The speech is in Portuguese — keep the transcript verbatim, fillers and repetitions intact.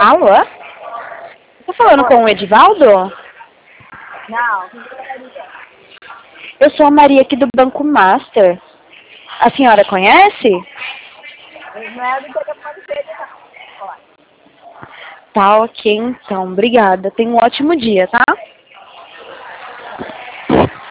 Alô? Tá falando com o Edivaldo? Não. Eu sou a Maria aqui do Banco Master. A senhora conhece? Não é do telefone dele, não. Tá ok, então. Obrigada. Tenha um ótimo dia, tá?